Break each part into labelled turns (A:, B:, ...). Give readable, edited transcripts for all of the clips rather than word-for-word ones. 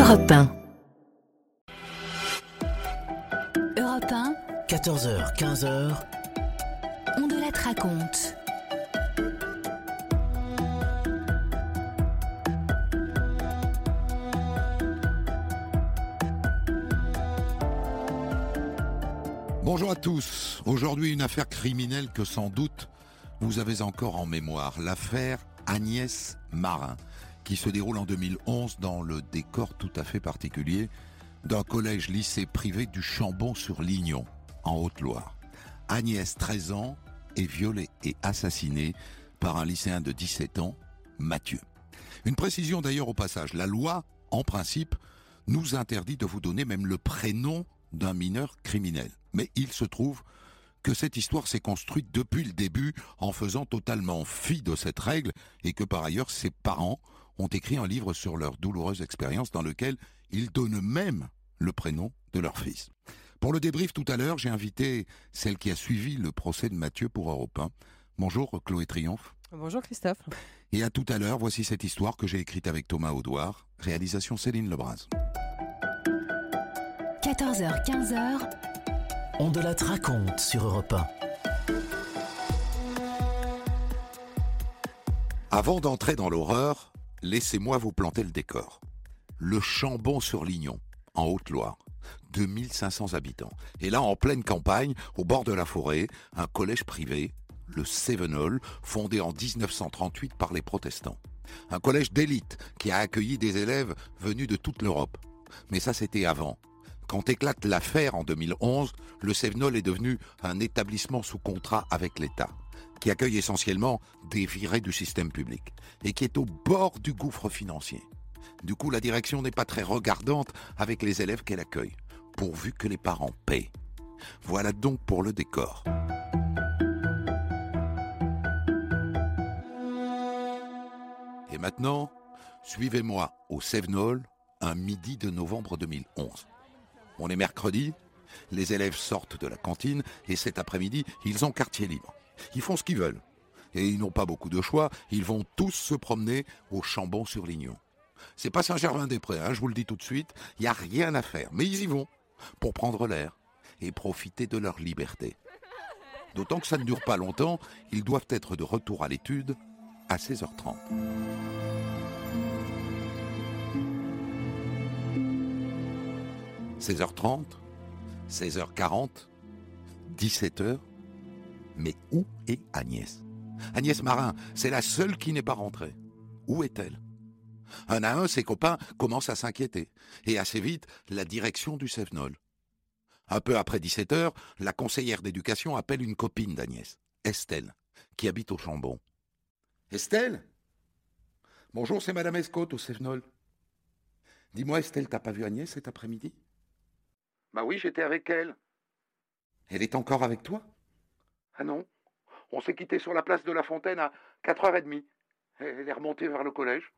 A: Europe 1.
B: Europe 1,
C: 14h, 15h,
B: on de la raconte.
D: Bonjour à tous. Aujourd'hui, une affaire criminelle que sans doute vous avez encore en mémoire. L'affaire Agnès Marin, qui se déroule en 2011 dans le décor tout à fait particulier d'un collège-lycée privé du Chambon-sur-Lignon, en Haute-Loire. Agnès, 13 ans, est violée et assassinée par un lycéen de 17 ans, Mathieu. Une précision d'ailleurs au passage, la loi, en principe, nous interdit de vous donner même le prénom d'un mineur criminel. Mais il se trouve que cette histoire s'est construite depuis le début en faisant totalement fi de cette règle et que par ailleurs ses parents ont écrit un livre sur leur douloureuse expérience dans lequel ils donnent même le prénom de leur fils. Pour le débrief tout à l'heure, j'ai invité celle qui a suivi le procès de Mathieu pour Europe 1. Bonjour Chloé Triomphe.
E: Bonjour Christophe.
D: Et à tout à l'heure, voici cette histoire que j'ai écrite avec Thomas Audouard, réalisation Céline Lebras.
B: 14h, 15h,
C: on de la raconte sur Europe 1.
D: Avant d'entrer dans l'horreur, laissez-moi vous planter le décor. Le Chambon-sur-Lignon, en Haute-Loire, 2500 habitants. Et là, en pleine campagne, au bord de la forêt, un collège privé, le Cévenol, fondé en 1938 par les protestants. Un collège d'élite qui a accueilli des élèves venus de toute l'Europe. Mais ça, c'était avant. Quand éclate l'affaire en 2011, le Cévenol est devenu un établissement sous contrat avec l'État, qui accueille essentiellement des virés du système public et qui est au bord du gouffre financier. Du coup, la direction n'est pas très regardante avec les élèves qu'elle accueille, pourvu que les parents paient. Voilà donc pour le décor. Et maintenant, suivez-moi au Cévenol, un midi de novembre 2011. On est mercredi, les élèves sortent de la cantine et cet après-midi, ils ont quartier libre. Ils font ce qu'ils veulent. Et ils n'ont pas beaucoup de choix, ils vont tous se promener au Chambon-sur-Lignon. C'est pas Saint-Germain-des-Prés, je vous le dis tout de suite, il n'y a rien à faire. Mais ils y vont pour prendre l'air et profiter de leur liberté. D'autant que ça ne dure pas longtemps, ils doivent être de retour à l'étude à 16h30. « 16h30, 16h40, 17h. Mais où est Agnès ? Agnès Marin, c'est la seule qui n'est pas rentrée. Où est-elle ? Un à un, ses copains commencent à s'inquiéter. Et assez vite, la direction du Cévenol. Un peu après 17h, la conseillère d'éducation appelle une copine d'Agnès, Estelle, qui habite au Chambon. « Estelle ? Bonjour, c'est Madame Escotte au Cévenol. Dis-moi, Estelle, t'as pas vu Agnès cet après-midi ? Bah oui, j'étais avec elle. Elle est encore avec toi ? Ah non, on s'est quitté sur la place de la Fontaine à 4h30. Elle est remontée vers le collège.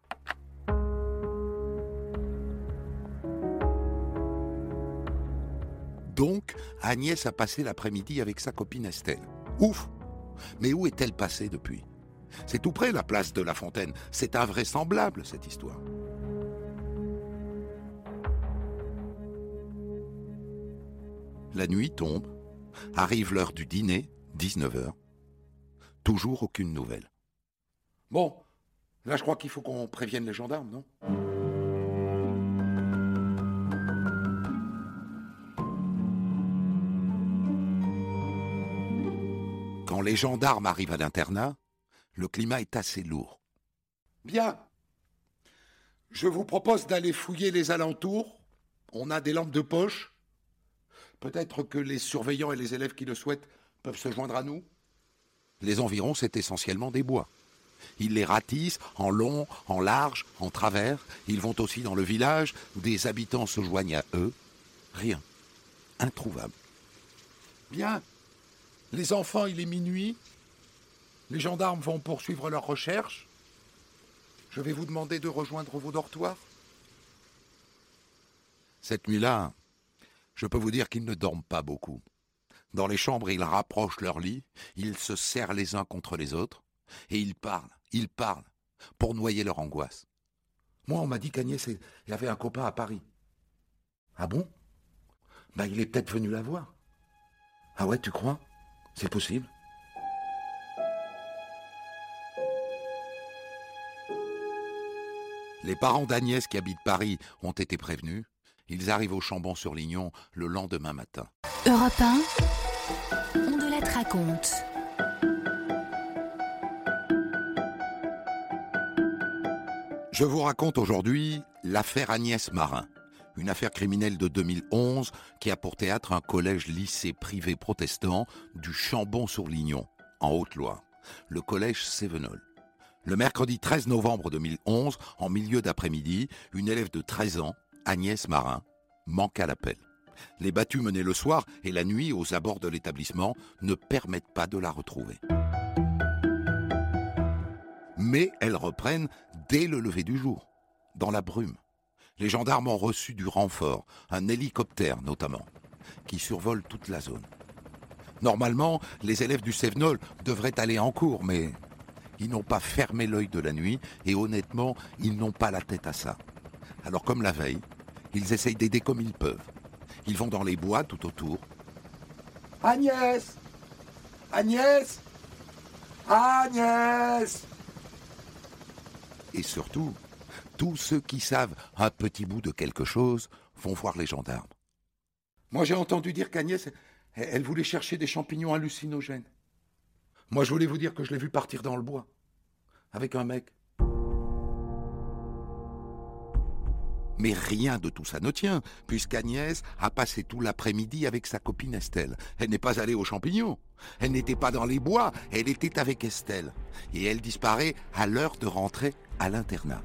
D: Donc, Agnès a passé l'après-midi avec sa copine Estelle. Ouf ! Mais où est-elle passée depuis ? C'est tout près, la place de la Fontaine. C'est invraisemblable, cette histoire. La nuit tombe, arrive l'heure du dîner, 19h. Toujours aucune nouvelle. Bon, là je crois qu'il faut qu'on prévienne les gendarmes, non ? Quand les gendarmes arrivent à l'internat, le climat est assez lourd. Bien. Je vous propose d'aller fouiller les alentours. On a des lampes de poche. Peut-être que les surveillants et les élèves qui le souhaitent peuvent se joindre à nous. Les environs, c'est essentiellement des bois. Ils les ratissent en long, en large, en travers. Ils vont aussi dans le village. Des habitants se joignent à eux. Rien. Introuvable. Bien. Les enfants, il est minuit. Les gendarmes vont poursuivre leurs recherches. Je vais vous demander de rejoindre vos dortoirs. Cette nuit-là, je peux vous dire qu'ils ne dorment pas beaucoup. Dans les chambres, ils rapprochent leurs lits, ils se serrent les uns contre les autres, et ils parlent, pour noyer leur angoisse. Moi, on m'a dit qu'Agnès elle avait un copain à Paris. Ah bon? Il est peut-être venu la voir. Ah ouais, tu crois? C'est possible. Les parents d'Agnès qui habitent Paris ont été prévenus. Ils arrivent au Chambon-sur-Lignon le lendemain matin.
B: Europe 1, on de la raconte.
D: Je vous raconte aujourd'hui l'affaire Agnès Marin, une affaire criminelle de 2011 qui a pour théâtre un collège-lycée privé protestant du Chambon-sur-Lignon, en Haute-Loire, le collège Sévenol. Le mercredi 13 novembre 2011, en milieu d'après-midi, une élève de 13 ans, Agnès Marin, manque à l'appel. Les battues menées le soir et la nuit aux abords de l'établissement ne permettent pas de la retrouver. Mais elles reprennent dès le lever du jour, dans la brume. Les gendarmes ont reçu du renfort, un hélicoptère notamment, qui survole toute la zone. Normalement, les élèves du Sévenol devraient aller en cours, mais ils n'ont pas fermé l'œil de la nuit et honnêtement, ils n'ont pas la tête à ça. Alors comme la veille, ils essayent d'aider comme ils peuvent. Ils vont dans les bois tout autour. Agnès! Agnès! Agnès! Et surtout, tous ceux qui savent un petit bout de quelque chose vont voir les gendarmes. Moi, j'ai entendu dire qu'Agnès, elle voulait chercher des champignons hallucinogènes. Moi, je voulais vous dire que je l'ai vue partir dans le bois, avec un mec. Mais rien de tout ça ne tient, puisqu'Agnès a passé tout l'après-midi avec sa copine Estelle. Elle n'est pas allée aux champignons. Elle n'était pas dans les bois, elle était avec Estelle. Et elle disparaît à l'heure de rentrer à l'internat.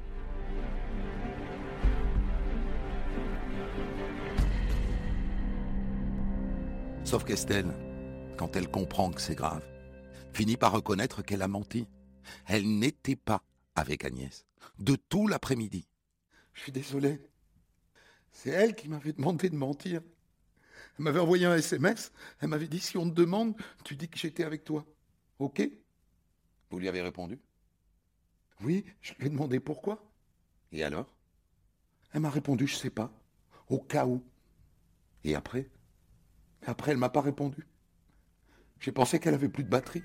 D: Sauf qu'Estelle, quand elle comprend que c'est grave, finit par reconnaître qu'elle a menti. Elle n'était pas avec Agnès, de tout l'après-midi. Je suis désolé. C'est elle qui m'avait demandé de mentir. Elle m'avait envoyé un SMS. Elle m'avait dit, si on te demande, tu dis que j'étais avec toi. Ok? Vous lui avez répondu? Oui, je lui ai demandé pourquoi. Et alors? Elle m'a répondu, je sais pas. Au cas où. Et après? Après, elle m'a pas répondu. J'ai pensé qu'elle avait plus de batterie.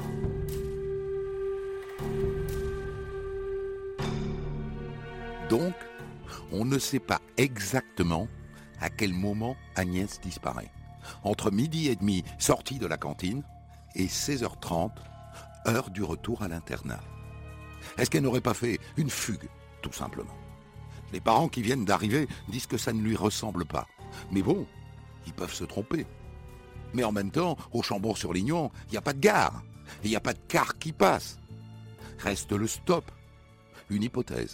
D: Donc, on ne sait pas exactement à quel moment Agnès disparaît. Entre midi et demi, sortie de la cantine, et 16h30, heure du retour à l'internat. Est-ce qu'elle n'aurait pas fait une fugue, tout simplement? Les parents qui viennent d'arriver disent que ça ne lui ressemble pas. Mais bon, ils peuvent se tromper. Mais en même temps, au Chambon-sur-Lignon, il n'y a pas de gare. Il n'y a pas de car qui passe. Reste le stop. Une hypothèse.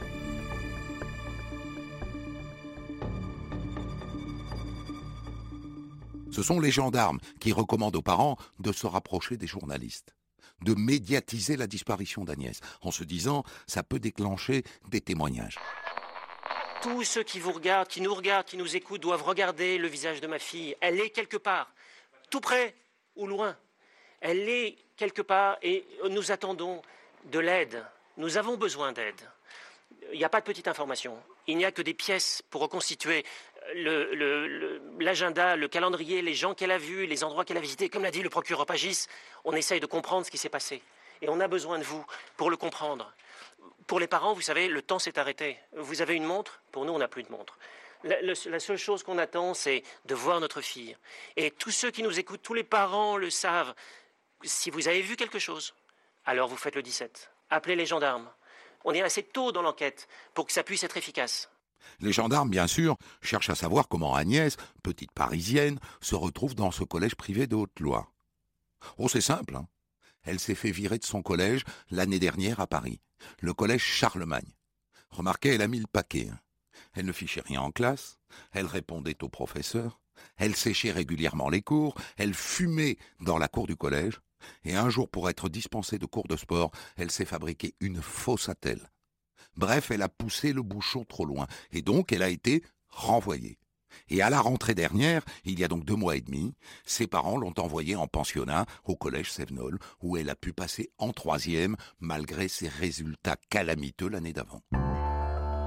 D: Ce sont les gendarmes qui recommandent aux parents de se rapprocher des journalistes, de médiatiser la disparition d'Agnès, en se disant ça peut déclencher des témoignages.
A: Tous ceux qui vous regardent, qui nous écoutent, doivent regarder le visage de ma fille. Elle est quelque part, tout près ou loin. Elle est quelque part et nous attendons de l'aide. Nous avons besoin d'aide. Il n'y a pas de petite information. Il n'y a que des pièces pour reconstituer l'agenda, le calendrier, les gens qu'elle a vus, les endroits qu'elle a visités. Comme l'a dit le procureur Pagis, on essaye de comprendre ce qui s'est passé. Et on a besoin de vous pour le comprendre. Pour les parents, vous savez, le temps s'est arrêté. Vous avez une montre? Pour nous, on n'a plus de montre. La seule chose qu'on attend, c'est de voir notre fille. Et tous ceux qui nous écoutent, tous les parents le savent. Si vous avez vu quelque chose, alors vous faites le 17. Appelez les gendarmes. On est assez tôt dans l'enquête pour que ça puisse être efficace.
D: Les gendarmes, bien sûr, cherchent à savoir comment Agnès, petite parisienne, se retrouve dans ce collège privé de Haute-Loire. Oh, c'est simple, hein. Elle s'est fait virer de son collège l'année dernière à Paris, le collège Charlemagne. Remarquez, elle a mis le paquet. Hein. Elle ne fichait rien en classe, elle répondait aux professeurs, elle séchait régulièrement les cours, elle fumait dans la cour du collège, et un jour, pour être dispensée de cours de sport, elle s'est fabriqué une fausse attelle. Bref, elle a poussé le bouchon trop loin, et donc elle a été renvoyée. Et à la rentrée dernière, il y a donc 2 mois et demi, ses parents l'ont envoyée en pensionnat au collège Sévenol, où elle a pu passer en 3e, malgré ses résultats calamiteux l'année d'avant.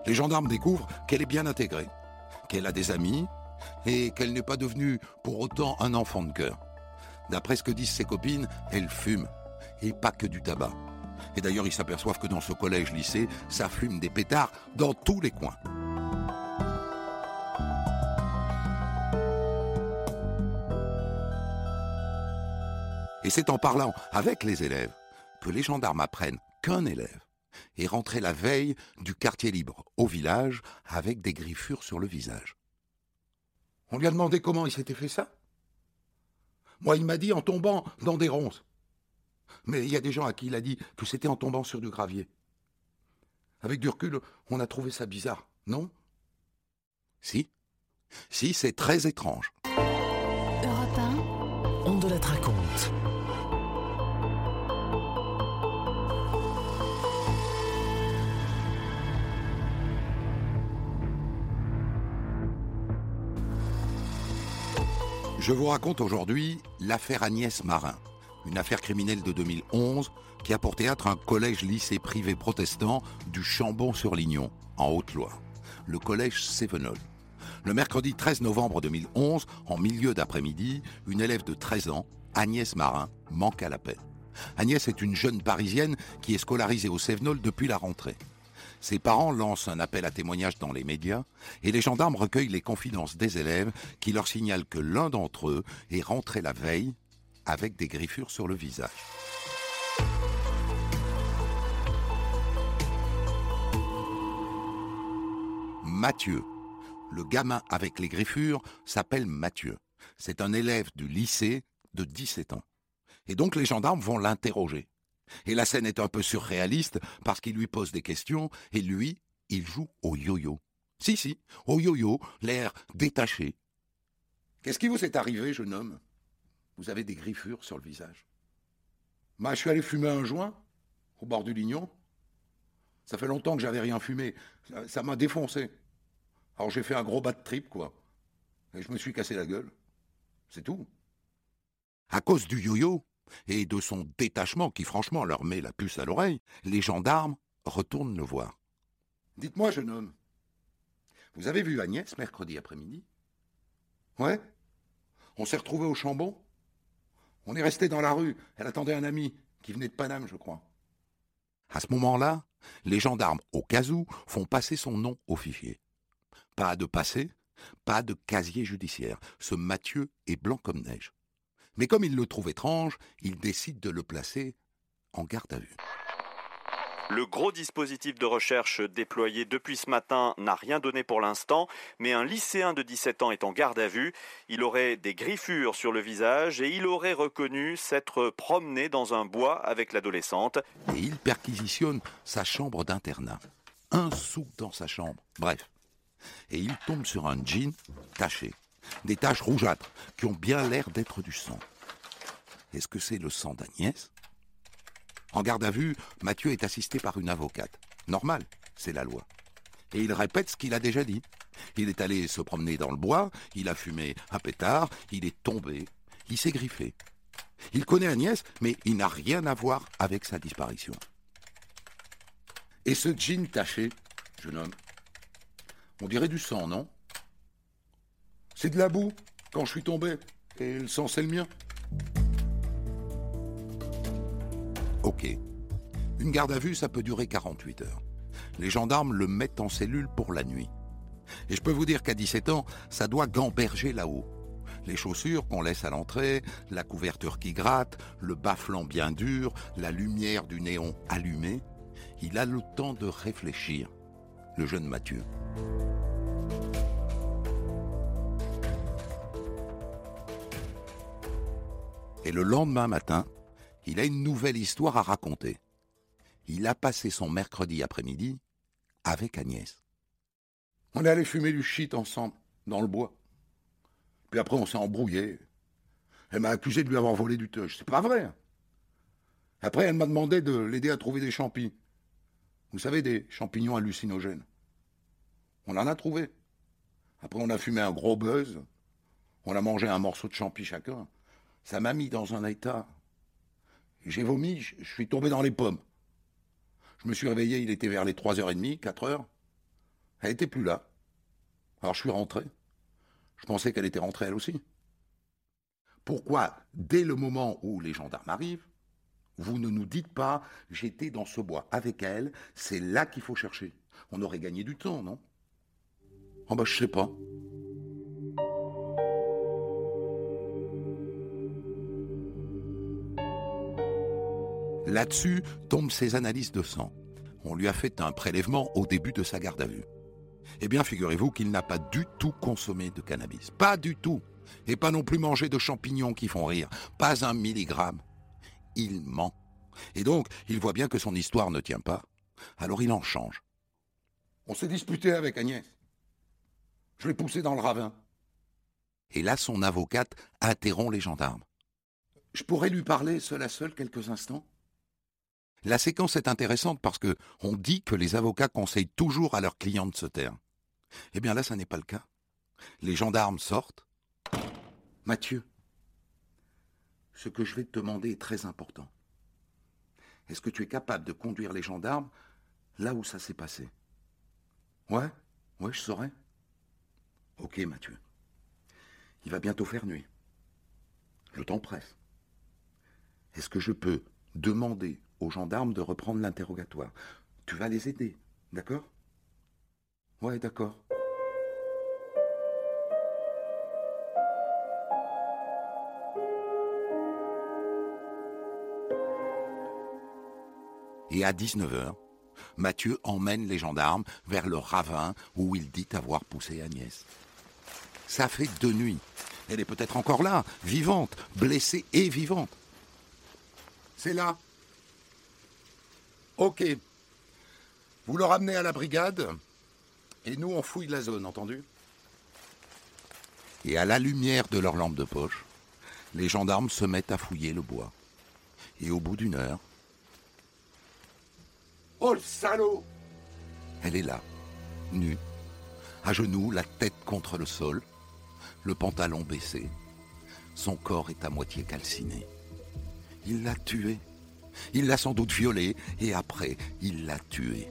D: Les gendarmes découvrent qu'elle est bien intégrée, qu'elle a des amis et qu'elle n'est pas devenue pour autant un enfant de cœur. D'après ce que disent ses copines, elle fume, et pas que du tabac. Et d'ailleurs, ils s'aperçoivent que dans ce collège-lycée, ça fume des pétards dans tous les coins. Et c'est en parlant avec les élèves que les gendarmes apprennent qu'un élève est rentré la veille du quartier libre au village avec des griffures sur le visage. On lui a demandé comment il s'était fait ça. Moi, il m'a dit en tombant dans des ronces. Mais il y a des gens à qui il a dit que c'était en tombant sur du gravier. Avec du recul, on a trouvé ça bizarre, non ? Si, c'est très étrange.
B: Europe 1,
C: On de la raconte.
D: Je vous raconte aujourd'hui l'affaire Agnès Marin, une affaire criminelle de 2011 qui a pour théâtre un collège-lycée privé protestant du Chambon-sur-Lignon, en Haute-Loire, le collège Sévenol. Le mercredi 13 novembre 2011, en milieu d'après-midi, une élève de 13 ans, Agnès Marin, manque à l'appel. Agnès est une jeune Parisienne qui est scolarisée au Sévenol depuis la rentrée. Ses parents lancent un appel à témoignage dans les médias et les gendarmes recueillent les confidences des élèves qui leur signalent que l'un d'entre eux est rentré la veille avec des griffures sur le visage. Mathieu, le gamin avec les griffures, s'appelle Mathieu. C'est un élève du lycée de 17 ans. Et donc les gendarmes vont l'interroger. Et la scène est un peu surréaliste parce qu'il lui pose des questions et lui, il joue au yo-yo. Si, au yo-yo, l'air détaché. Qu'est-ce qui vous est arrivé, jeune homme ? Vous avez des griffures sur le visage. Je suis allé fumer un joint au bord du Lignon. Ça fait longtemps que j'avais rien fumé. Ça m'a défoncé. Alors j'ai fait un gros bad trip, quoi. Et je me suis cassé la gueule. C'est tout. À cause du yo-yo et de son détachement qui franchement leur met la puce à l'oreille, les gendarmes retournent le voir. Dites-moi, jeune homme, vous avez vu Agnès mercredi après-midi ? Ouais ? On s'est retrouvés au Chambon ? On est resté dans la rue, elle attendait un ami qui venait de Paname, je crois. À ce moment-là, les gendarmes, au cas où, font passer son nom au fichier. Pas de passé, pas de casier judiciaire. Ce Mathieu est blanc comme neige. Mais comme il le trouve étrange, il décide de le placer en garde à vue.
E: Le gros dispositif de recherche déployé depuis ce matin n'a rien donné pour l'instant, mais un lycéen de 17 ans est en garde à vue. Il aurait des griffures sur le visage et il aurait reconnu s'être promené dans un bois avec l'adolescente.
D: Et il perquisitionne sa chambre d'internat. Un sou dans sa chambre, bref. Et il tombe sur un jean taché. Des taches rougeâtres qui ont bien l'air d'être du sang. Est-ce que c'est le sang d'Agnès ? En garde à vue, Mathieu est assisté par une avocate. Normal, c'est la loi. Et il répète ce qu'il a déjà dit. Il est allé se promener dans le bois, il a fumé un pétard, il est tombé, il s'est griffé. Il connaît Agnès, mais il n'a rien à voir avec sa disparition. Et ce jean taché, jeune homme, on dirait du sang, non ? C'est de la boue, quand je suis tombé, et le sang c'est le mien. Ok. Une garde à vue, ça peut durer 48 heures. Les gendarmes le mettent en cellule pour la nuit. Et je peux vous dire qu'à 17 ans, ça doit gamberger là-haut. Les chaussures qu'on laisse à l'entrée, la couverture qui gratte, le bas-flanc bien dur, la lumière du néon allumée. Il a le temps de réfléchir, le jeune Mathieu. Et le lendemain matin, il a une nouvelle histoire à raconter. Il a passé son mercredi après-midi avec Agnès. On est allé fumer du shit ensemble, dans le bois. Puis après, on s'est embrouillé. Elle m'a accusé de lui avoir volé du teuge. C'est pas vrai. Après, elle m'a demandé de l'aider à trouver des champis. Vous savez, des champignons hallucinogènes. On en a trouvé. Après, on a fumé un gros buzz. On a mangé un morceau de champi chacun. Ça m'a mis dans un état. J'ai vomi, je suis tombé dans les pommes. Je me suis réveillé, il était vers les 3h30, 4h. Elle était plus là. Alors je suis rentré. Je pensais qu'elle était rentrée elle aussi. Pourquoi, dès le moment où les gendarmes arrivent, vous ne nous dites pas « j'étais dans ce bois avec elle, c'est là qu'il faut chercher ». On aurait gagné du temps, non? Oh bah je sais pas. Là-dessus tombent ses analyses de sang. On lui a fait un prélèvement au début de sa garde à vue. Eh bien, figurez-vous qu'il n'a pas du tout consommé de cannabis. Pas du tout. Et pas non plus mangé de champignons qui font rire. Pas 1 milligramme. Il ment. Et donc, il voit bien que son histoire ne tient pas. Alors il en change. On s'est disputé avec Agnès. Je l'ai poussé dans le ravin. Et là, son avocate interrompt les gendarmes. Je pourrais lui parler seul à seul quelques instants? La séquence est intéressante parce que on dit que les avocats conseillent toujours à leurs clients de se taire. Eh bien là, ça n'est pas le cas. Les gendarmes sortent. Mathieu, ce que je vais te demander est très important. Est-ce que tu es capable de conduire les gendarmes là où ça s'est passé? Ouais, je saurais. Ok, Mathieu. Il va bientôt faire nuit. Le temps presse. Est-ce que je peux demander aux gendarmes de reprendre l'interrogatoire? Tu vas les aider, d'accord? Ouais, d'accord. Et à 19h, Mathieu emmène les gendarmes vers le ravin où il dit avoir poussé Agnès. Ça fait 2 nuits. Elle est peut-être encore là, vivante, blessée et vivante. C'est là. Ok. Vous le ramenez à la brigade et nous on fouille la zone, entendu? Et à la lumière de leur lampe de poche, les gendarmes se mettent à fouiller le bois. Et au bout d'1 heure... Oh le salaud! Elle est là, nue, à genoux, la tête contre le sol, le pantalon baissé. Son corps est à moitié calciné. Il l'a tuée. Il l'a sans doute violée et après, il l'a tuée.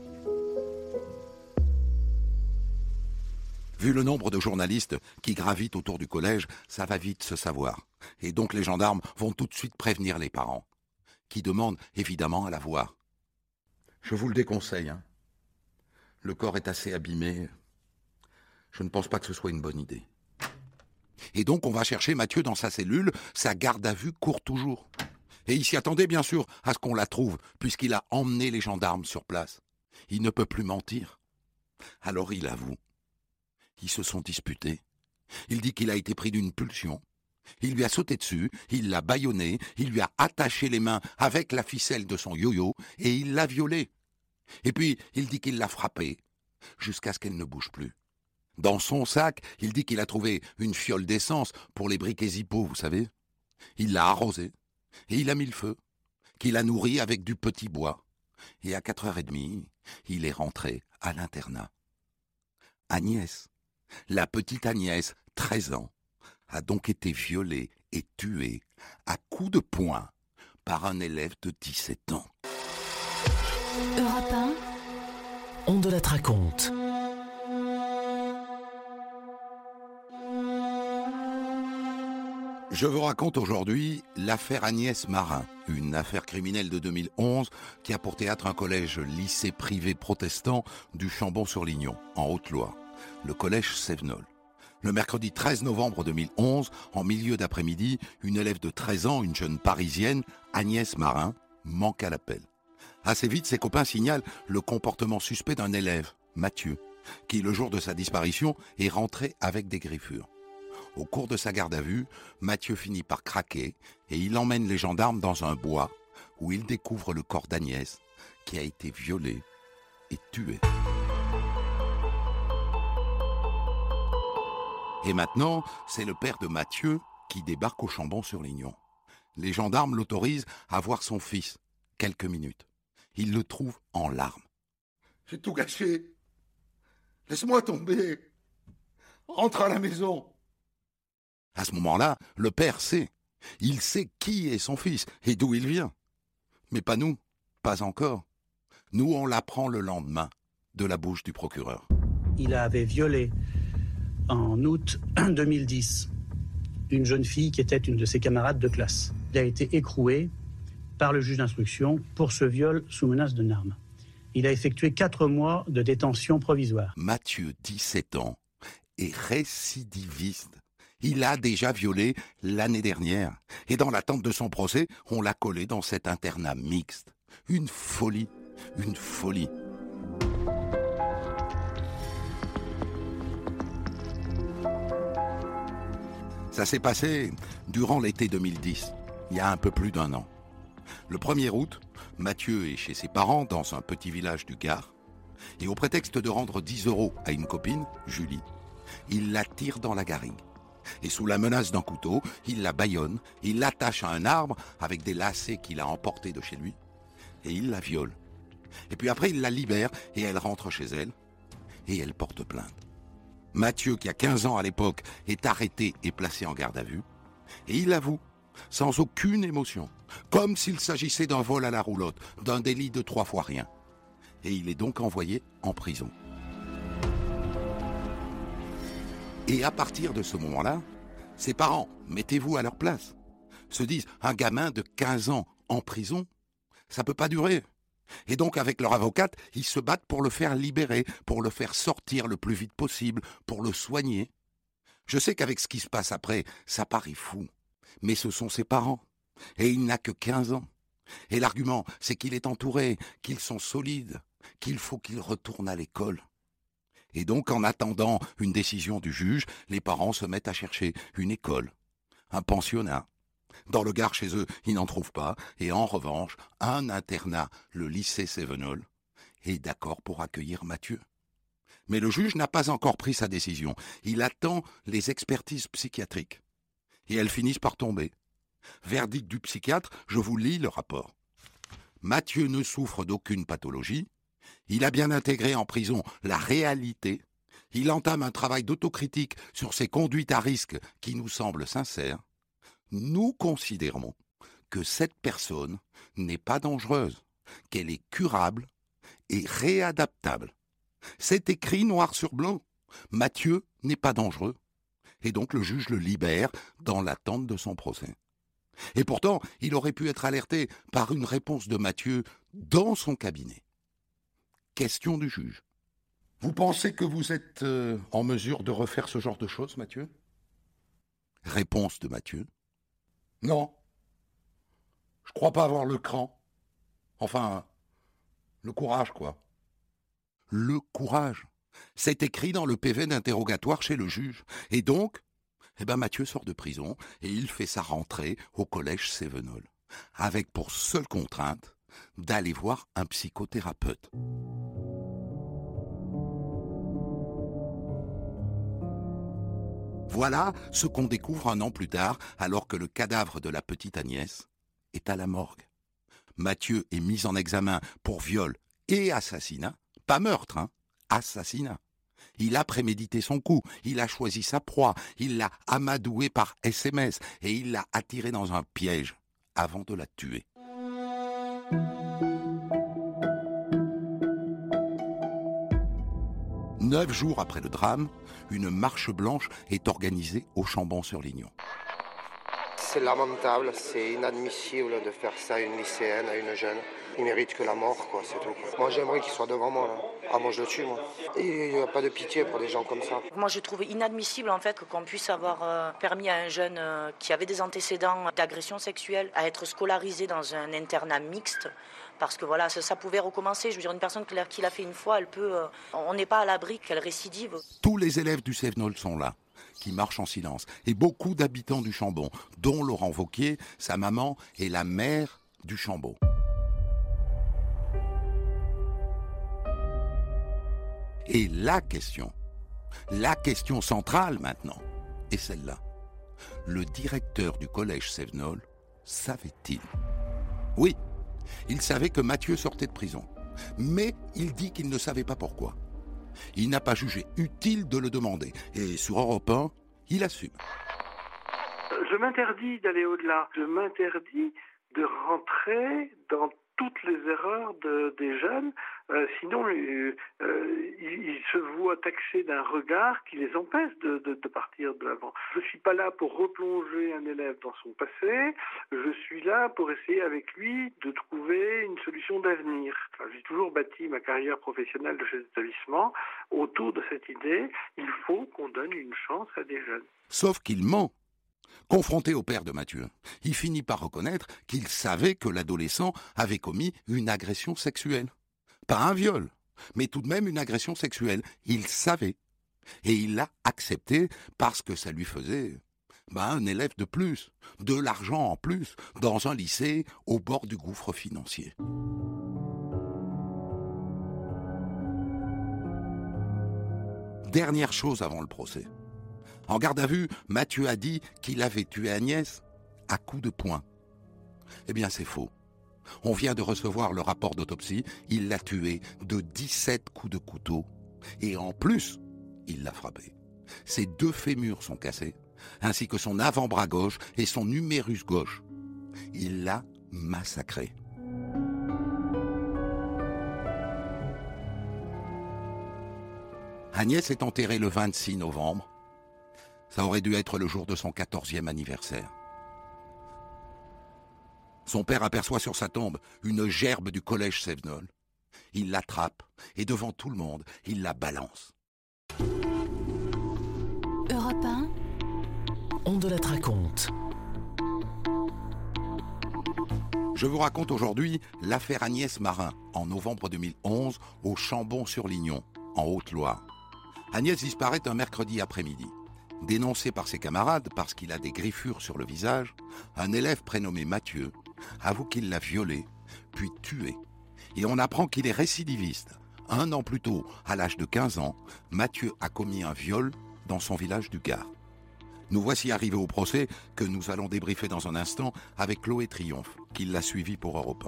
D: Vu le nombre de journalistes qui gravitent autour du collège, ça va vite se savoir. Et donc les gendarmes vont tout de suite prévenir les parents, qui demandent évidemment à la voir. Je vous le déconseille, hein. Le corps est assez abîmé. Je ne pense pas que ce soit une bonne idée. Et donc on va chercher Mathieu dans sa cellule, sa garde à vue court toujours. Et il s'y attendait bien sûr à ce qu'on la trouve, puisqu'il a emmené les gendarmes sur place. Il ne peut plus mentir. Alors il avoue. Ils se sont disputés. Il dit qu'il a été pris d'une pulsion. Il lui a sauté dessus, il l'a bâillonné, il lui a attaché les mains avec la ficelle de son yo-yo et il l'a violée. Et puis il dit qu'il l'a frappée, jusqu'à ce qu'elle ne bouge plus. Dans son sac, il dit qu'il a trouvé une fiole d'essence pour les briquets Zippo, vous savez. Il l'a arrosée. Et il a mis le feu, qu'il a nourri avec du petit bois. Et à 4h30, il est rentré à l'internat. Agnès, la petite Agnès, 13 ans, a donc été violée et tuée à coups de poing par un élève de 17 ans.
B: Europe 1,
C: On de la raconte.
D: Je vous raconte aujourd'hui l'affaire Agnès Marin, une affaire criminelle de 2011 qui a pour théâtre un collège-lycée privé protestant du Chambon-sur-Lignon, en Haute-Loire, le collège Sévenol. Le mercredi 13 novembre 2011, en milieu d'après-midi, une élève de 13 ans, une jeune parisienne, Agnès Marin, manque à l'appel. Assez vite, ses copains signalent le comportement suspect d'un élève, Mathieu, qui, le jour de sa disparition, est rentré avec des griffures. Au cours de sa garde à vue, Mathieu finit par craquer et il emmène les gendarmes dans un bois où il découvre le corps d'Agnès qui a été violée et tuée. Et maintenant, c'est le père de Mathieu qui débarque au Chambon-sur-Lignon. Les gendarmes l'autorisent à voir son fils quelques minutes. Il le trouve en larmes. J'ai tout gâché. Laisse-moi tomber. Rentre à la maison. À ce moment-là, le père sait. Il sait qui est son fils et d'où il vient. Mais pas nous, pas encore. Nous, on l'apprend le lendemain, de la bouche du procureur.
F: Il avait violé en août 2010 une jeune fille qui était une de ses camarades de classe. Il a été écroué par le juge d'instruction pour ce viol sous menace d'une arme. Il a effectué 4 mois de détention provisoire.
D: Mathieu, 17 ans, est récidiviste. Il a déjà violé l'année dernière. Et dans l'attente de son procès, on l'a collé dans cet internat mixte. Une folie, une folie. Ça s'est passé durant l'été 2010, il y a un peu plus d'1 an. Le 1er août, Mathieu est chez ses parents dans un petit village du Gard. Et au prétexte de rendre 10 € à une copine, Julie, il la tire dans la garrigue. Et sous la menace d'un couteau, il la bâillonne, il l'attache à un arbre avec des lacets qu'il a emportés de chez lui. Et il la viole. Et puis après, il la libère et elle rentre chez elle. Et elle porte plainte. Mathieu, qui a 15 ans à l'époque, est arrêté et placé en garde à vue. Et il avoue, sans aucune émotion, comme s'il s'agissait d'un vol à la roulotte, d'un délit de 3 fois rien. Et il est donc envoyé en prison. Et à partir de ce moment-là, ses parents, mettez-vous à leur place, se disent, un gamin de 15 ans en prison, ça peut pas durer. Et donc, avec leur avocate, ils se battent pour le faire libérer, pour le faire sortir le plus vite possible, pour le soigner. Je sais qu'avec ce qui se passe après, ça paraît fou. Mais ce sont ses parents. Et il n'a que 15 ans. Et l'argument, c'est qu'il est entouré, qu'ils sont solides, qu'il faut qu'il retourne à l'école. Et donc, en attendant une décision du juge, les parents se mettent à chercher une école, un pensionnat. Dans le Gard, chez eux, ils n'en trouvent pas. Et en revanche, un internat, le lycée Sévenol, est d'accord pour accueillir Mathieu. Mais le juge n'a pas encore pris sa décision. Il attend les expertises psychiatriques. Et elles finissent par tomber. Verdict du psychiatre, je vous lis le rapport. Mathieu ne souffre d'aucune pathologie. Il a bien intégré en prison la réalité. Il entame un travail d'autocritique sur ses conduites à risque qui nous semblent sincères. Nous considérons que cette personne n'est pas dangereuse, qu'elle est curable et réadaptable. C'est écrit noir sur blanc. Mathieu n'est pas dangereux. Et donc le juge le libère dans l'attente de son procès. Et pourtant, il aurait pu être alerté par une réponse de Mathieu dans son cabinet. Question du juge. Vous pensez que vous êtes en mesure de refaire ce genre de choses, Mathieu ? Réponse de Mathieu. Non. Je crois pas avoir le cran. Enfin, le courage, quoi. Le courage. C'est écrit dans le PV d'interrogatoire chez le juge. Et donc, Mathieu sort de prison et il fait sa rentrée au collège Sévenol, avec pour seule contrainte d'aller voir un psychothérapeute. Voilà ce qu'on découvre 1 an plus tard, alors que le cadavre de la petite Agnès est à la morgue. Mathieu est mis en examen pour viol et assassinat, pas meurtre, assassinat. Il a prémédité son coup, il a choisi sa proie, il l'a amadouée par SMS et il l'a attirée dans un piège avant de la tuer. Neuf jours après le drame, une marche blanche est organisée au Chambon-sur-Lignon.
G: C'est lamentable, c'est inadmissible de faire ça à une lycéenne, à une jeune. Il mérite que la mort, quoi, c'est tout. Moi, j'aimerais qu'il soit devant moi, là. Ah, moi, je le tue, moi. Et il n'y a pas de pitié pour des gens comme ça.
H: Moi, je trouve inadmissible, en fait, qu'on puisse avoir permis à un jeune qui avait des antécédents d'agression sexuelle à être scolarisé dans un internat mixte. Parce que voilà, ça pouvait recommencer. Je veux dire, une personne qui l'a fait une fois, elle peut. On n'est pas à l'abri qu'elle récidive.
D: Tous les élèves du Sévenol sont là, qui marchent en silence. Et beaucoup d'habitants du Chambon, dont Laurent Vauquier, sa maman est la mère du Chambon. Et la question centrale maintenant, est celle-là. Le directeur du collège Sévenol savait-il ? Oui, il savait que Mathieu sortait de prison, mais il dit qu'il ne savait pas pourquoi. Il n'a pas jugé utile de le demander, et sur Europe 1, il assume.
I: Je m'interdis d'aller au-delà, je m'interdis de rentrer dans toutes les erreurs des jeunes, sinon ils se voient taxés d'un regard qui les empêche de partir de l'avant. Je ne suis pas là pour replonger un élève dans son passé, je suis là pour essayer avec lui de trouver une solution d'avenir. Enfin, j'ai toujours bâti ma carrière professionnelle de chef d'établissement autour de cette idée, il faut qu'on donne une chance à des jeunes.
D: Sauf qu'il ment. Confronté au père de Mathieu, il finit par reconnaître qu'il savait que l'adolescent avait commis une agression sexuelle. Pas un viol, mais tout de même une agression sexuelle. Il savait. Et il l'a accepté parce que ça lui faisait un élève de plus, de l'argent en plus, dans un lycée au bord du gouffre financier. Dernière chose avant le procès. En garde à vue, Mathieu a dit qu'il avait tué Agnès à coups de poing. Eh bien, c'est faux. On vient de recevoir le rapport d'autopsie. Il l'a tué de 17 coups de couteau. Et en plus, il l'a frappé. Ses 2 fémurs sont cassés, ainsi que son avant-bras gauche et son humérus gauche. Il l'a massacré. Agnès est enterrée le 26 novembre. Ça aurait dû être le jour de son 14e anniversaire. Son père aperçoit sur sa tombe une gerbe du collège Sévenol. Il l'attrape et devant tout le monde, il la balance.
B: Europe 1.
C: On de la raconte.
D: Je vous raconte aujourd'hui l'affaire Agnès Marin, en novembre 2011, au Chambon-sur-Lignon, en Haute-Loire. Agnès disparaît un mercredi après-midi. Dénoncé par ses camarades parce qu'il a des griffures sur le visage, un élève prénommé Mathieu avoue qu'il l'a violée, puis tuée. Et on apprend qu'il est récidiviste. 1 an plus tôt, à l'âge de 15 ans, Mathieu a commis un viol dans son village du Gard. Nous voici arrivés au procès que nous allons débriefer dans un instant avec Chloé Triomphe, qui l'a suivi pour Europe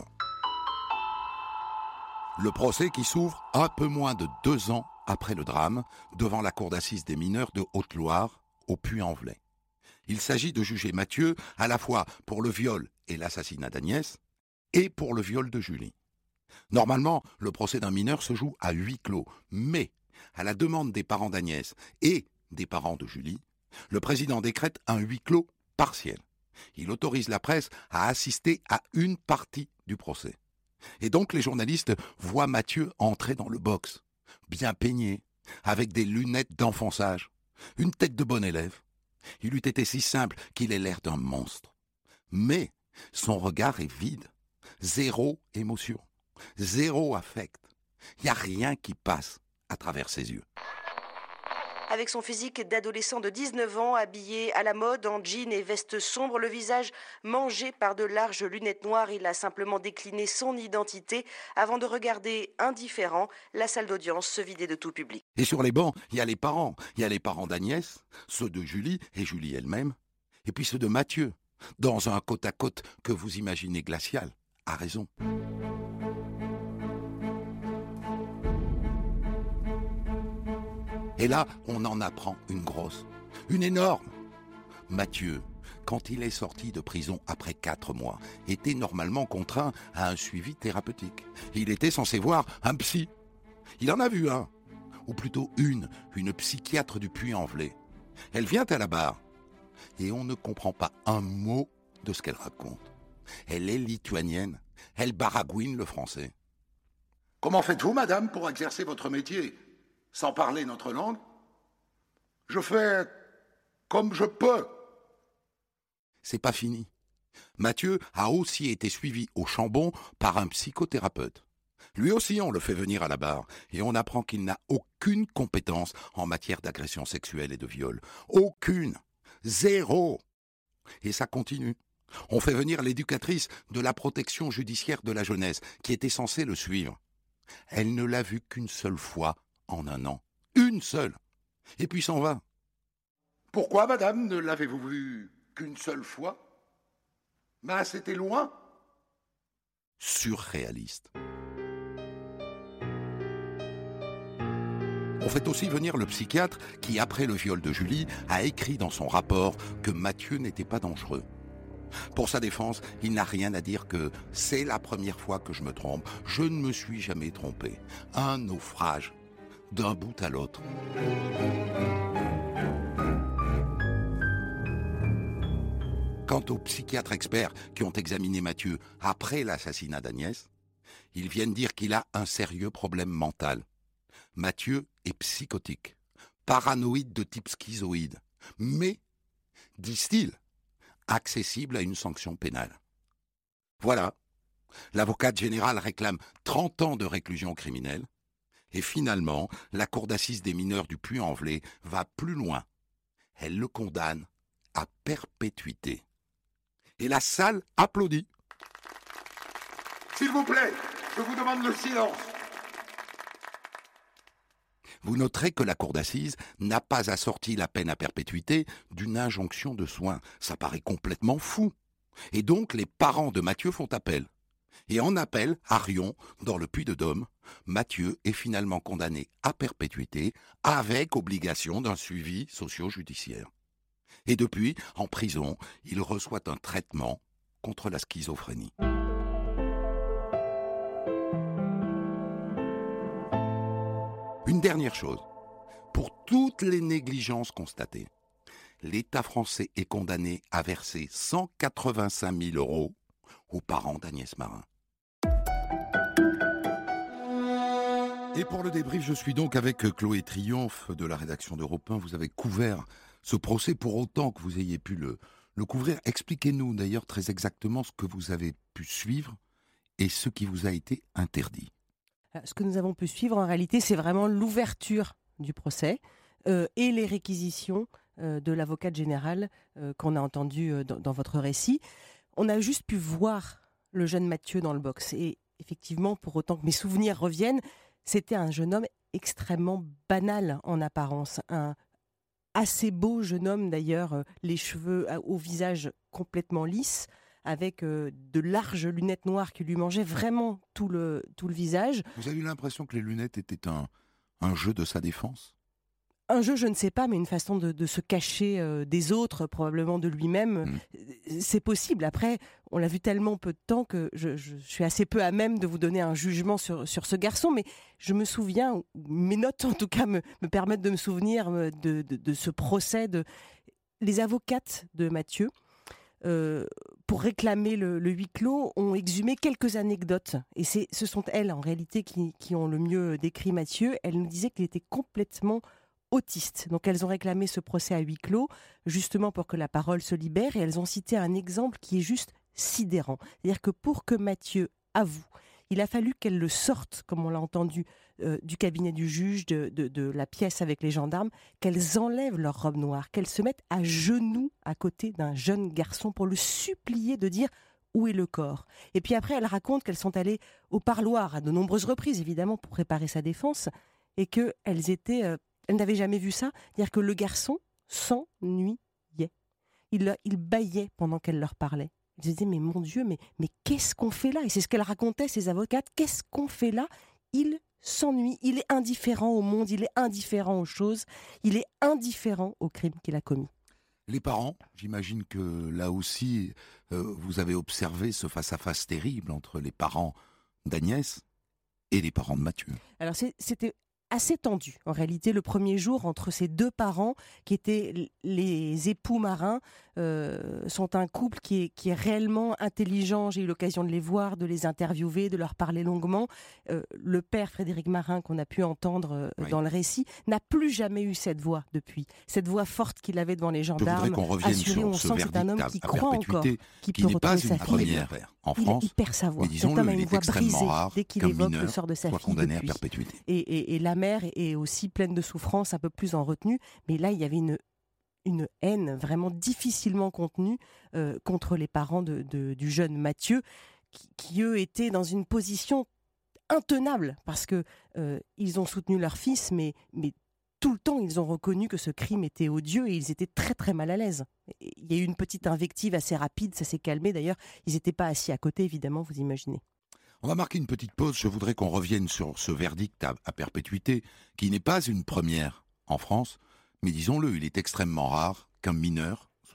D: 1. Le procès qui s'ouvre un peu moins de 2 ans après le drame, devant la cour d'assises des mineurs de Haute-Loire, au Puy-en-Velay. Il s'agit de juger Mathieu à la fois pour le viol et l'assassinat d'Agnès, et pour le viol de Julie. Normalement, le procès d'un mineur se joue à huis clos, mais, à la demande des parents d'Agnès et des parents de Julie, le président décrète un huis clos partiel. Il autorise la presse à assister à une partie du procès. Et donc les journalistes voient Mathieu entrer dans le box, bien peigné, avec des lunettes d'enfonçage, une tête de bon élève. Il eût été si simple qu'il ait l'air d'un monstre. Mais son regard est vide, 0 émotion, 0 affect. Il n'y a rien qui passe à travers ses yeux.
J: Avec son physique d'adolescent de 19 ans, habillé à la mode en jean et veste sombre, le visage mangé par de larges lunettes noires, il a simplement décliné son identité avant de regarder, indifférent, la salle d'audience se vider de tout public.
D: Et sur les bancs, il y a les parents. Il y a les parents d'Agnès, ceux de Julie et Julie elle-même, et puis ceux de Mathieu, dans un côte-à-côte que vous imaginez glacial, à raison. Et là, on en apprend une grosse, une énorme. Mathieu, quand il est sorti de prison après 4 mois, était normalement contraint à un suivi thérapeutique. Il était censé voir un psy. Il en a vu un, ou plutôt une psychiatre du Puy-en-Velay. Elle vient à la barre, et on ne comprend pas un mot de ce qu'elle raconte. Elle est lituanienne, elle baragouine le français. Comment faites-vous, madame, pour exercer votre métier ? Sans parler notre langue, je fais comme je peux. C'est pas fini. Mathieu a aussi été suivi au Chambon par un psychothérapeute. Lui aussi, on le fait venir à la barre et on apprend qu'il n'a aucune compétence en matière d'agression sexuelle et de viol. Aucune. 0. Et ça continue. On fait venir l'éducatrice de la protection judiciaire de la jeunesse qui était censée le suivre. Elle ne l'a vu qu'une seule fois en 1 an. Une seule. Et puis s'en va. Pourquoi, madame, ne l'avez-vous vu qu'une seule fois ? C'était loin. Surréaliste. On fait aussi venir le psychiatre qui, après le viol de Julie, a écrit dans son rapport que Mathieu n'était pas dangereux. Pour sa défense, il n'a rien à dire que « c'est la première fois que je me trompe, je ne me suis jamais trompé ». Un naufrage, d'un bout à l'autre. Quant aux psychiatres experts qui ont examiné Mathieu après l'assassinat d'Agnès, ils viennent dire qu'il a un sérieux problème mental. Mathieu est psychotique, paranoïde de type schizoïde, mais, disent-ils, accessible à une sanction pénale. Voilà, l'avocate générale réclame 30 ans de réclusion criminelle, et finalement, la cour d'assises des mineurs du Puy-en-Velay va plus loin. Elle le condamne à perpétuité. Et la salle applaudit. S'il vous plaît, je vous demande le silence. Vous noterez que la cour d'assises n'a pas assorti la peine à perpétuité d'une injonction de soins. Ça paraît complètement fou. Et donc, les parents de Mathieu font appel. Et en appel, à Riom, dans le Puy-de-Dôme, Mathieu est finalement condamné à perpétuité avec obligation d'un suivi socio-judiciaire. Et depuis, en prison, il reçoit un traitement contre la schizophrénie. Une dernière chose. Pour toutes les négligences constatées, l'État français est condamné à verser 185 000 € aux parents d'Agnès Marin. Et pour le débrief, je suis donc avec Chloé Triomphe de la rédaction d'Europe 1. Vous avez couvert ce procès pour autant que vous ayez pu le couvrir. Expliquez-nous d'ailleurs très exactement ce que vous avez pu suivre et ce qui vous a été interdit.
K: Ce que nous avons pu suivre en réalité, c'est vraiment l'ouverture du procès et les réquisitions de l'avocate générale qu'on a entendu dans votre récit. On a juste pu voir le jeune Mathieu dans le box. Et effectivement, pour autant que mes souvenirs reviennent, c'était un jeune homme extrêmement banal en apparence. Un assez beau jeune homme d'ailleurs, les cheveux au visage complètement lisse, avec de larges lunettes noires qui lui mangeaient vraiment tout le visage.
D: Vous avez eu l'impression que les lunettes étaient un jeu de sa défense ?
K: Un jeu, je ne sais pas, mais une façon de se cacher des autres, probablement de lui-même. C'est possible. Après, on l'a vu tellement peu de temps que je suis assez peu à même de vous donner un jugement sur ce garçon, mais je me souviens, mes notes en tout cas me permettent de me souvenir de ce procès. Les avocates de Mathieu, pour réclamer le huis clos, ont exhumé quelques anecdotes. Et ce sont elles, en réalité, qui ont le mieux décrit Mathieu. Elles nous disaient qu'il était complètement autiste. Donc elles ont réclamé ce procès à huis clos, justement pour que la parole se libère. Et elles ont cité un exemple qui est juste sidérant. C'est-à-dire que pour que Mathieu avoue, il a fallu qu'elle le sorte, comme on l'a entendu, du cabinet du juge, de la pièce avec les gendarmes, qu'elles enlèvent leur robe noire, qu'elles se mettent à genoux à côté d'un jeune garçon pour le supplier de dire où est le corps. Et puis après, elles racontent qu'elles sont allées au parloir à de nombreuses reprises, évidemment, pour préparer sa défense, et qu'elles étaient... elles n'avaient jamais vu ça. C'est-à-dire que le garçon s'ennuyait. Il bâillait pendant qu'elle leur parlait. Ils se disaient, mais mon Dieu, mais qu'est-ce qu'on fait là ? Et c'est ce qu'elle racontait, ces avocates. Qu'est-ce qu'on fait là ? Il s'ennuie, il est indifférent au monde, il est indifférent aux choses, il est indifférent au crime qu'il a commis.
D: Les parents, j'imagine que là aussi, vous avez observé ce face-à-face terrible entre les parents d'Agnès et les parents de Mathieu.
K: Alors c'était assez tendu, en réalité, le premier jour entre ces deux parents qui étaient les époux marins, sont un couple qui est réellement intelligent. J'ai eu l'occasion de les voir, de les interviewer, de leur parler longuement. Le père Frédéric Marin, qu'on a pu entendre dans le récit, n'a plus jamais eu cette voix depuis. Cette voix forte qu'il avait devant les gendarmes.
D: Je voudrais qu'on revienne
K: assuré,
D: sur
K: on
D: ce
K: sent que c'est un homme qui croit encore, qui
D: n'est pas une première en France.
K: Il perd sa voix.
D: Mais disons-le, il est extrêmement rare
K: dès qu'il
D: qu'un
K: évoque
D: mineur
K: le sort de sa
D: soit
K: fille
D: condamné
K: depuis.
D: à perpétuité.
K: Et la mère est aussi pleine de souffrance, un peu plus en retenue. Mais là, il y avait une haine vraiment difficilement contenue contre les parents du jeune Mathieu, qui eux étaient dans une position intenable parce que ils ont soutenu leur fils, mais tout le temps ils ont reconnu que ce crime était odieux et ils étaient très très mal à l'aise. Il y a eu une petite invective assez rapide, ça s'est calmé d'ailleurs. Ils n'étaient pas assis à côté, évidemment, vous imaginez.
D: On va marquer une petite pause. Je voudrais qu'on revienne sur ce verdict à perpétuité, qui n'est pas une première en France, mais disons-le, il est extrêmement rare qu'un mineur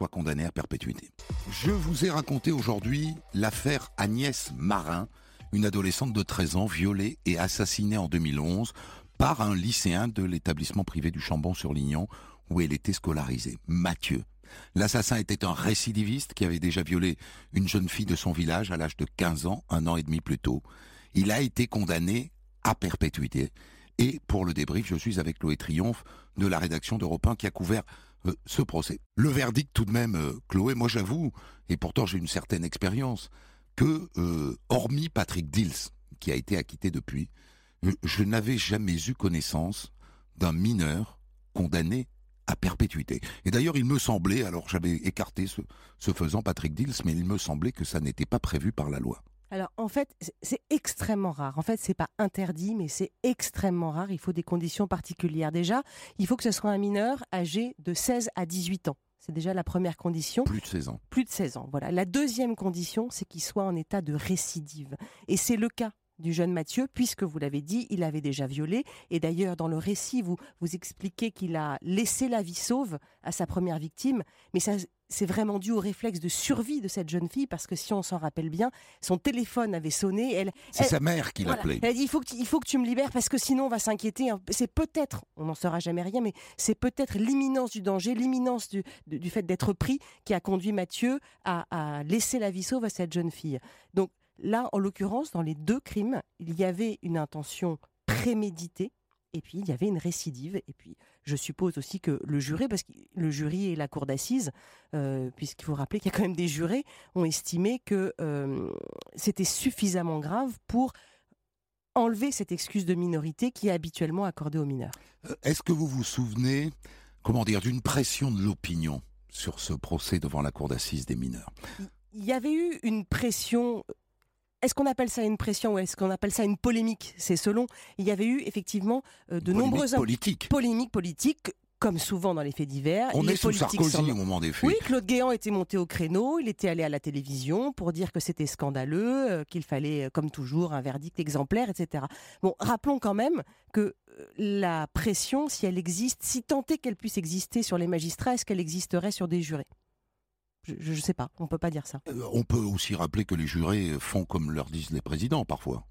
D: soit condamné à perpétuité. Je vous ai raconté aujourd'hui l'affaire Agnès Marin, une adolescente de 13 ans violée et assassinée en 2011 par un lycéen de l'établissement privé du Chambon-sur-Lignon où elle était scolarisée, Mathieu. L'assassin était un récidiviste qui avait déjà violé une jeune fille de son village à l'âge de 15 ans, 1 an et demi plus tôt. Il a été condamné à perpétuité. Et pour le débrief, je suis avec Chloé Triomphe de la rédaction d'Europe 1 qui a couvert ce procès. Le verdict tout de même, Chloé, moi j'avoue, et pourtant j'ai une certaine expérience, que hormis Patrick Dils, qui a été acquitté depuis, je n'avais jamais eu connaissance d'un mineur condamné à perpétuité. Et d'ailleurs, il me semblait, alors j'avais écarté ce faisant Patrick Dils, mais il me semblait que ça n'était pas prévu par la loi.
K: Alors en fait, c'est extrêmement rare. En fait, c'est pas interdit, mais c'est extrêmement rare. Il faut des conditions particulières. Déjà, il faut que ce soit un mineur âgé de 16 à 18 ans. C'est déjà la première condition.
D: Plus de 16 ans.
K: Plus de 16 ans, voilà. La deuxième condition, c'est qu'il soit en état de récidive. Et c'est le cas du jeune Mathieu, puisque vous l'avez dit, il avait déjà violé. Et d'ailleurs, dans le récit, vous expliquez qu'il a laissé la vie sauve à sa première victime. Mais ça, c'est vraiment dû au réflexe de survie de cette jeune fille, parce que si on s'en rappelle bien, son téléphone avait sonné.
D: C'est sa mère qui l'appelait.
K: Elle a dit, il faut que tu me libères, parce que sinon on va s'inquiéter. C'est peut-être, on n'en saura jamais rien, mais c'est peut-être l'imminence du danger, l'imminence du fait d'être pris qui a conduit Mathieu à laisser la vie sauve à cette jeune fille. Donc là, en l'occurrence, dans les deux crimes, il y avait une intention préméditée. Et puis, il y avait une récidive. Et puis, je suppose aussi que le jury, parce que le jury et la cour d'assises, puisqu'il faut rappeler qu'il y a quand même des jurés, ont estimé que c'était suffisamment grave pour enlever cette excuse de minorité qui est habituellement accordée aux mineurs.
D: Est-ce que vous vous souvenez, d'une pression de l'opinion sur ce procès devant la cour d'assises des mineurs ?
K: Il y avait eu une pression. Est-ce qu'on appelle ça une pression ou est-ce qu'on appelle ça une polémique ? C'est selon. Il y avait eu effectivement de nombreuses polémiques politiques, comme souvent dans les faits divers.
D: On est sous Sarkozy au moment des faits.
K: Oui, Claude Guéant était monté au créneau, il était allé à la télévision pour dire que c'était scandaleux, qu'il fallait, comme toujours, un verdict exemplaire, etc. Bon, rappelons quand même que la pression, si elle existe, si tant est qu'elle puisse exister sur les magistrats, est-ce qu'elle existerait sur des jurés ? Je ne sais pas, on ne peut pas dire ça.
D: On peut aussi rappeler que les jurés font comme leur disent les présidents parfois.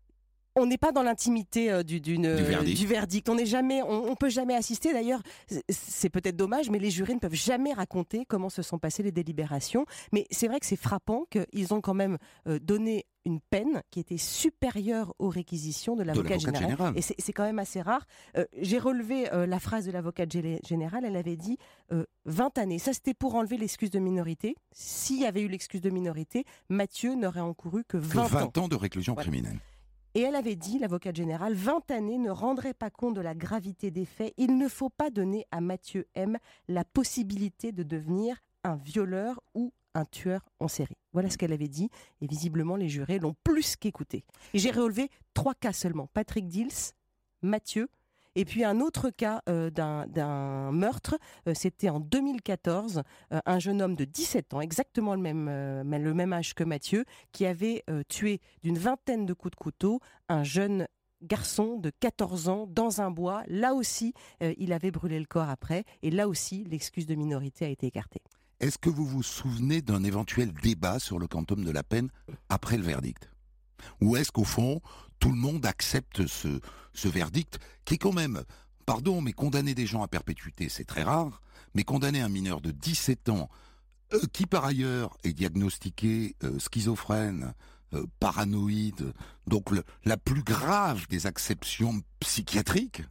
K: On n'est pas dans l'intimité du verdict. On peut jamais assister. D'ailleurs, c'est peut-être dommage, mais les jurés ne peuvent jamais raconter comment se sont passées les délibérations. Mais c'est vrai que c'est frappant qu'ils ont quand même donné une peine qui était supérieure aux réquisitions de l'avocat général. Et c'est quand même assez rare. J'ai relevé la phrase de l'avocate générale. Elle avait dit 20 années. Ça, c'était pour enlever l'excuse de minorité. S'il y avait eu l'excuse de minorité, Mathieu n'aurait encouru que 20
D: ans de réclusion criminelle.
K: Et elle avait dit, l'avocate générale, 20 années ne rendraient pas compte de la gravité des faits. Il ne faut pas donner à Mathieu M la possibilité de devenir un violeur ou un tueur en série. Voilà ce qu'elle avait dit. Et visiblement, les jurés l'ont plus qu'écouté. Et j'ai relevé 3 cas seulement. Patrick Dils, Mathieu, et puis un autre cas d'un meurtre. C'était en 2014. Un jeune homme de 17 ans, exactement le même âge que Mathieu, qui avait tué d'une 20aine de coups de couteau un jeune garçon de 14 ans dans un bois. Là aussi, il avait brûlé le corps après. Et là aussi, l'excuse de minorité a été écartée.
D: Est-ce que vous vous souvenez d'un éventuel débat sur le quantum de la peine après le verdict ? Ou est-ce qu'au fond, tout le monde accepte ce verdict qui est quand même, pardon, mais condamner des gens à perpétuité, c'est très rare, mais condamner un mineur de 17 ans, qui par ailleurs est diagnostiqué schizophrène, paranoïde, donc la plus grave des acceptions psychiatriques,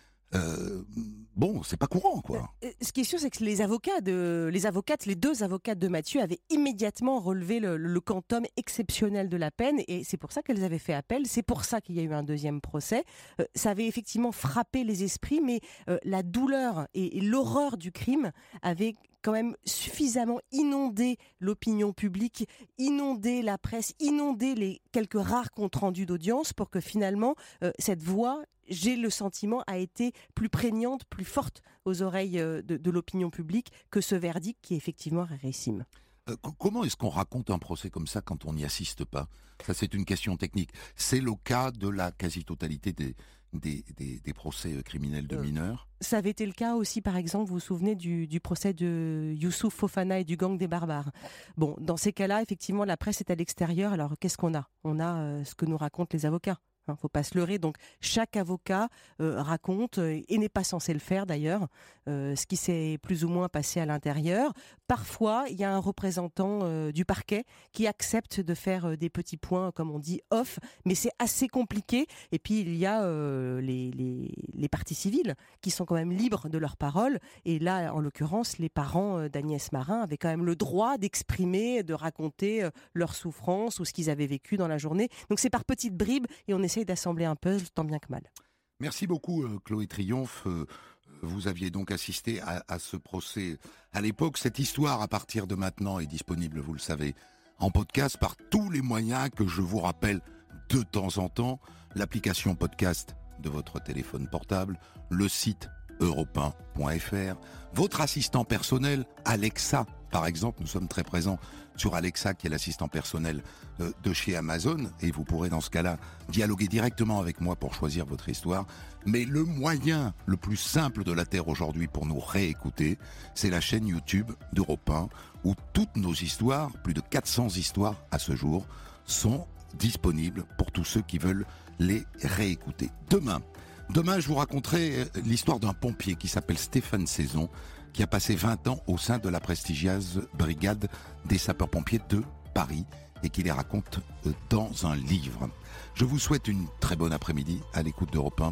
D: c'est pas courant, quoi.
K: Ce qui est sûr, c'est que les deux avocates de Mathieu avaient immédiatement relevé le quantum exceptionnel de la peine, et c'est pour ça qu'elles avaient fait appel. C'est pour ça qu'il y a eu un deuxième procès. Ça avait effectivement frappé les esprits, mais la douleur et l'horreur du crime avaient quand même suffisamment inondé l'opinion publique, inondé la presse, inondé les quelques rares comptes rendus d'audience pour que finalement cette voix, j'ai le sentiment, a été plus prégnante, plus forte aux oreilles de l'opinion publique que ce verdict qui est effectivement rarissime.
D: Comment est-ce qu'on raconte un procès comme ça quand on n'y assiste pas ? Ça, c'est une question technique. C'est le cas de la quasi-totalité des procès criminels de mineurs.
K: Ça avait été le cas aussi, par exemple, vous vous souvenez du procès de Youssouf Fofana et du gang des barbares. Bon, dans ces cas-là, effectivement, la presse est à l'extérieur. Alors, qu'est-ce qu'on a ? On a ce que nous racontent les avocats. Faut pas se leurrer. Donc, chaque avocat raconte, et n'est pas censé le faire d'ailleurs, ce qui s'est plus ou moins passé à l'intérieur. Parfois, il y a un représentant du parquet qui accepte de faire des petits points, comme on dit, off, mais c'est assez compliqué. Et puis, il y a les parties civiles qui sont quand même libres de leur parole. Et là, en l'occurrence, les parents d'Agnès Marin avaient quand même le droit d'exprimer, de raconter leurs souffrances ou ce qu'ils avaient vécu dans la journée. Donc, c'est par petites bribes et on essaie d'assembler un puzzle tant bien que mal.
D: Merci beaucoup Chloé Triomphe. Vous aviez donc assisté à ce procès à l'époque. Cette histoire à partir de maintenant est disponible, vous le savez, en podcast par tous les moyens que je vous rappelle de temps en temps. L'application podcast de votre téléphone portable, le site europe1.fr, votre assistant personnel Alexa par exemple. Nous sommes très présents sur Alexa qui est l'assistant personnel de chez Amazon et vous pourrez dans ce cas-là dialoguer directement avec moi pour choisir votre histoire. Mais le moyen le plus simple de la Terre aujourd'hui pour nous réécouter, c'est la chaîne YouTube d'Europe 1 où toutes nos histoires, plus de 400 histoires à ce jour, sont disponibles pour tous ceux qui veulent les réécouter. Demain, je vous raconterai l'histoire d'un pompier qui s'appelle Stéphane Saison, qui a passé 20 ans au sein de la prestigieuse brigade des sapeurs-pompiers de Paris et qui les raconte dans un livre. Je vous souhaite une très bonne après-midi à l'écoute d'Europe 1.